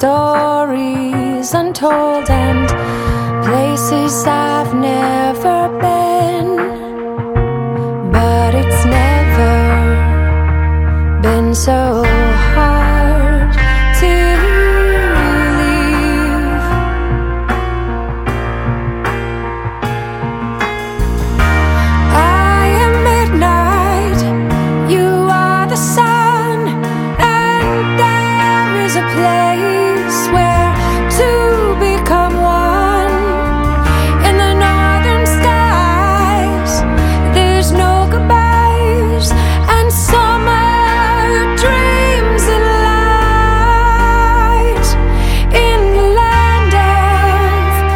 stories untold and places I've never been, but it's never been so